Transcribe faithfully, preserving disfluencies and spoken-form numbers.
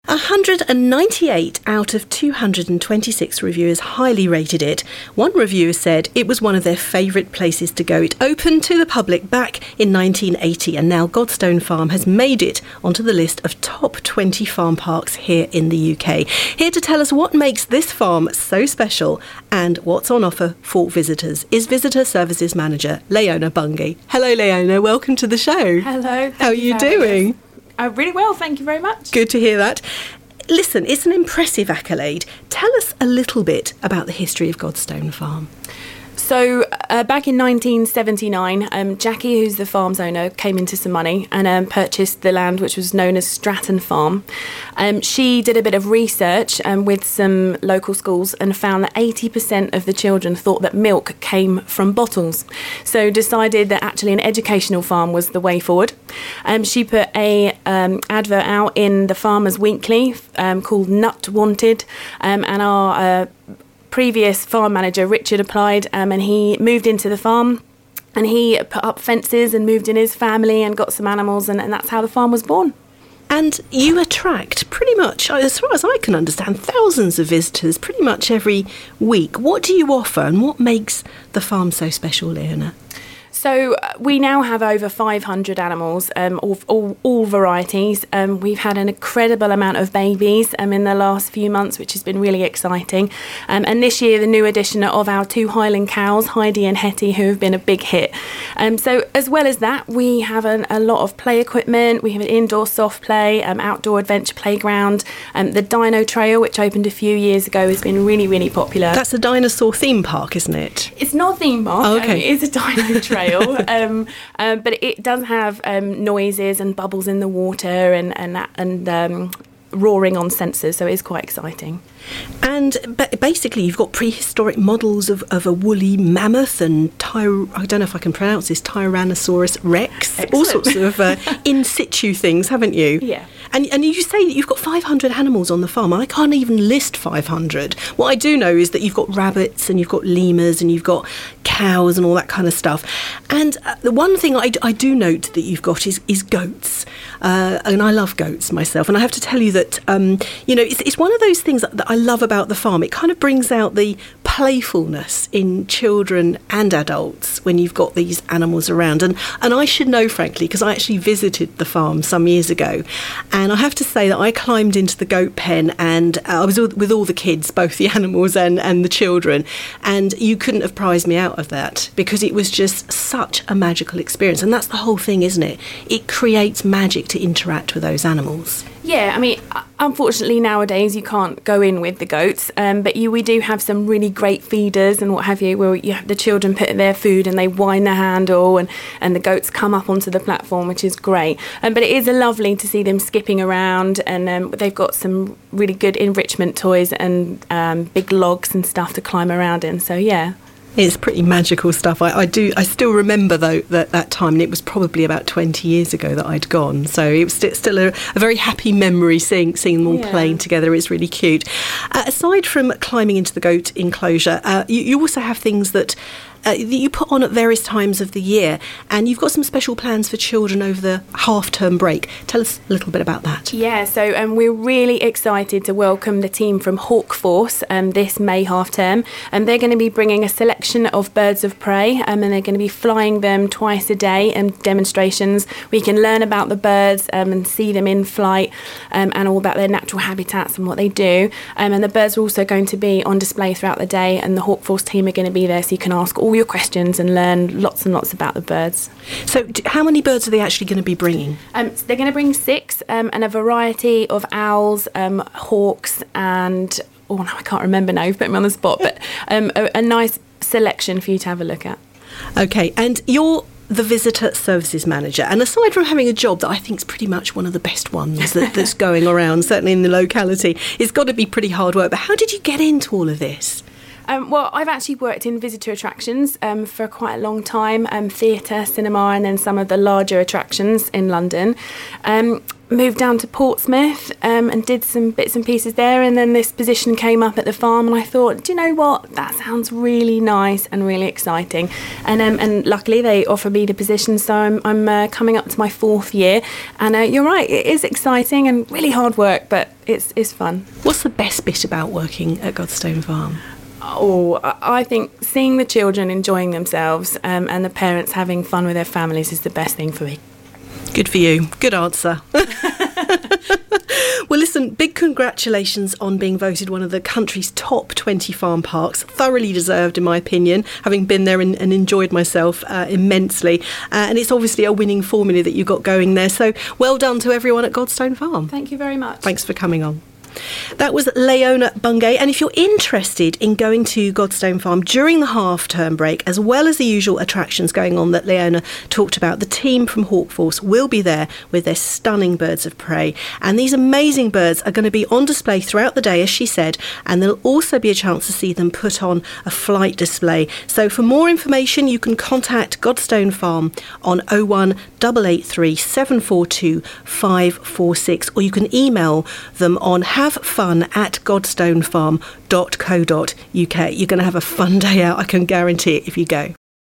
one hundred ninety-eight out of two hundred twenty-six reviewers highly rated it. One reviewer said it was one of their favourite places to go. It opened to the public back in nineteen eighty, and now Godstone Farm has made it onto the list of top twenty farm parks here in the U K. Here to tell us what makes this farm so special and what's on offer for visitors is Visitor Services Manager Leona Bungay. Hello Leona, welcome to the show. Hello. How are you doing? Uh, really well, thank you very much. Good to hear that. Listen, it's an impressive accolade. Tell us a little bit about the history of Godstone Farm. So uh, back in nineteen seventy-nine, um, Jackie, who's the farm's owner, came into some money and um, purchased the land which was known as Stratton Farm. Um, she did a bit of research um, with some local schools and found that eighty percent of the children thought that milk came from bottles. So decided that actually an educational farm was the way forward. Um, she put a um, advert out in the Farmers Weekly um, called Nut Wanted, um, and our uh, previous farm manager Richard applied um, and he moved into the farm and he put up fences and moved in his family and got some animals, and, and that's how the farm was born. And you attract pretty much, as far as I can understand, thousands of visitors pretty much every week. What do you offer and what makes the farm so special, Leona? So uh, we now have over five hundred animals, um, all, all, all varieties. Um, we've had an incredible amount of babies um, in the last few months, which has been really exciting. Um, and this year, the new addition of our two Highland cows, Heidi and Hetty, who have been a big hit. Um, so as well as that, we have an, a lot of play equipment. We have an indoor soft play, um, outdoor adventure playground. Um, the Dino Trail, which opened a few years ago, has been really, really popular. That's a dinosaur theme park, isn't it? It's not a theme park. Oh, okay. Um, it is a Dino Trail. um, uh, but it does have um, noises and bubbles in the water and and, and um, roaring on sensors, so it is quite exciting. And basically you've got prehistoric models of, of a woolly mammoth and tyr- I don't know if I can pronounce this, Tyrannosaurus Rex. Excellent. All sorts of uh, in situ things, haven't you? Yeah. And and you say that you've got five hundred animals on the farm. I can't even list five hundred. What I do know is that you've got rabbits and you've got lemurs and you've got cows and all that kind of stuff. And uh, the one thing I, I do note that you've got is, is goats. Uh, and I love goats myself. And I have to tell you that, um, you know, it's, it's one of those things that, that I love about the farm. It kind of brings out the playfulness in children and adults when you've got these animals around. And, and I should know, frankly, because I actually visited the farm some years ago. And I have to say that I climbed into the goat pen and I was with all the kids, both the animals and, and the children. And you couldn't have prized me out of that because it was just such a magical experience. And that's the whole thing, isn't it? It creates magic to interact with those animals. Yeah, I mean, unfortunately nowadays you can't go in with the goats, um, but you, we do have some really great feeders and what have you, where you have the children put in their food and they wind the handle and, and the goats come up onto the platform, which is great. Um, but it is lovely to see them skipping around, and um, they've got some really good enrichment toys and um, big logs and stuff to climb around in, so yeah. It's pretty magical stuff. I, I do. I still remember though that that time, and it was probably about twenty years ago that I'd gone. So it was st- still a, a very happy memory seeing seeing them all yeah. playing together. It's really cute. Uh, aside from climbing into the goat enclosure, uh, you, you also have things that. Uh, that you put on at various times of the year, and you've got some special plans for children over the half-term break. Tell us a little bit about that. Yeah, so um, we're really excited to welcome the team from Hawk Force um, this May half-term, and they're going to be bringing a selection of birds of prey, um, and they're going to be flying them twice a day and demonstrations. We can learn about the birds um, and see them in flight um, and all about their natural habitats and what they do. Um, and the birds are also going to be on display throughout the day, and the Hawk Force team are going to be there, so you can ask all your questions and learn lots and lots about the birds. So d- how many birds are they actually going to be bringing? Um, so they're going to bring six um, and a variety of owls, um, hawks and, oh no, I can't remember now, you've put me on the spot, but um, a, a nice selection for you to have a look at. Okay, and you're the Visitor Services Manager, and aside from having a job that I think is pretty much one of the best ones that, that's going around, certainly in the locality, it's got to be pretty hard work. But how did you get into all of this? Um, well, I've actually worked in visitor attractions um, for quite a long time, um, theatre, cinema, and then some of the larger attractions in London. Um, moved down to Portsmouth um, and did some bits and pieces there, and then this position came up at the farm, and I thought, do you know what, that sounds really nice and really exciting, and um, and luckily they offered me the position, so I'm, I'm uh, coming up to my fourth year, and uh, you're right, it is exciting and really hard work, but it's, it's fun. What's the best bit about working at Godstone Farm? Oh, I think seeing the children enjoying themselves um, and the parents having fun with their families is the best thing for me. Good for you. Good answer. Well, listen, big congratulations on being voted one of the country's top twenty farm parks. Thoroughly deserved, in my opinion, having been there and, and enjoyed myself uh, immensely. Uh, and it's obviously a winning formula that you got going there. So well done to everyone at Godstone Farm. Thank you very much. Thanks for coming on. That was Leona Bungay, and if you're interested in going to Godstone Farm during the half-term break, as well as the usual attractions going on that Leona talked about, the team from Hawkforce will be there with their stunning birds of prey, and these amazing birds are going to be on display throughout the day, as she said, and there'll also be a chance to see them put on a flight display. So for more information, you can contact Godstone Farm on oh one eight eight three seven four two five four six, or you can email them on have fun at godstonefarm dot co dot uk. You're going to have a fun day out, I can guarantee it, if you go.